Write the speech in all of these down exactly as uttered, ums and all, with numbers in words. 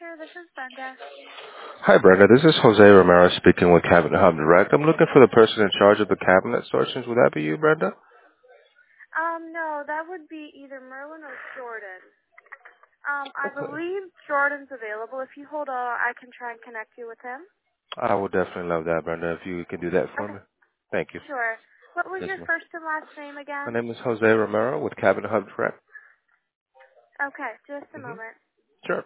Sure, this is Brenda. Hi, Brenda. This is Jose Romero speaking with Cabinet Hub Direct. I'm looking for the person in charge of the cabinet sortions. Would that be you, Brenda? Um, no, that would be either Merlin or Jordan. Um, I Okay. believe Jordan's available. If you hold on, I can try and connect you with him. I would definitely love that, Brenda, if you can do that for Okay, me. Thank you. sure. What was Yes, your ma'am. first and last name My again? name is Jose Romero with Cabinet Hub Direct. Okay, just a Mm-hmm. moment. Sure.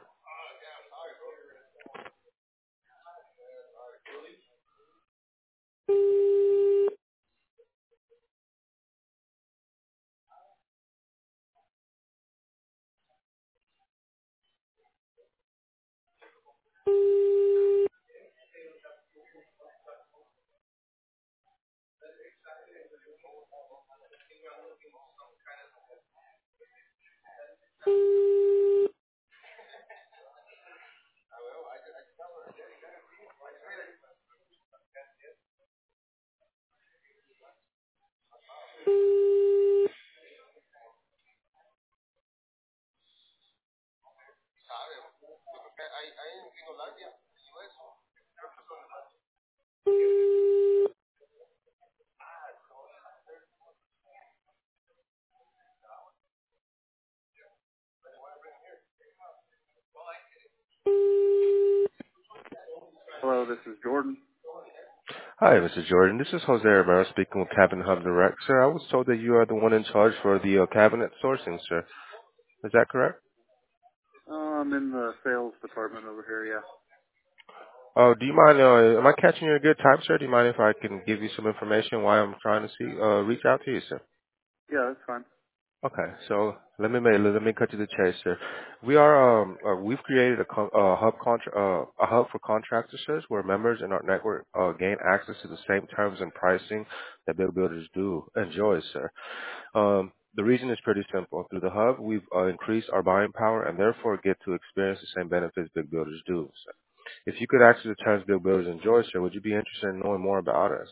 Hello, this is Jordan. Hi, Mister Jordan. This is Jose Romero speaking with Cabinet Hub Direct. Sir, I was told that you are the one in charge for the uh, cabinet sourcing, sir. Is that correct? Uh, I'm in the sales department over here, yeah. Oh, do you mind, uh, am I catching you at a good time, sir? Do you mind if I can give you some information why I'm trying to see, uh, reach out to you, sir? Yeah, that's fine. Okay, so let me make, let me cut to the chase here. We are um uh, we've created a, con- a hub contra- uh, a hub for contractors where members in our network uh, gain access to the same terms and pricing that big builders do enjoy, sir. Um, the reason is pretty simple. Through the hub, we've uh, increased our buying power and therefore get to experience the same benefits big builders do. Sir. If you could access the terms big builders enjoy, sir, would you be interested in knowing more about us?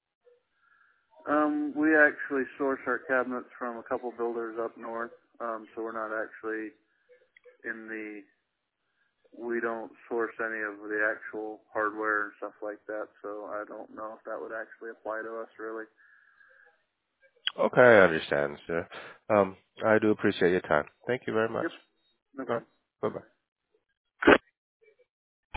Um, we actually source our cabinets from a couple builders up north, um, so we're not actually in the we don't source any of the actual hardware and stuff like that, so I don't know if that would actually apply to us, really. Okay, I understand, sir. Um, I do appreciate your time. Thank you very much. Yep, no All right. problem. Bye-bye.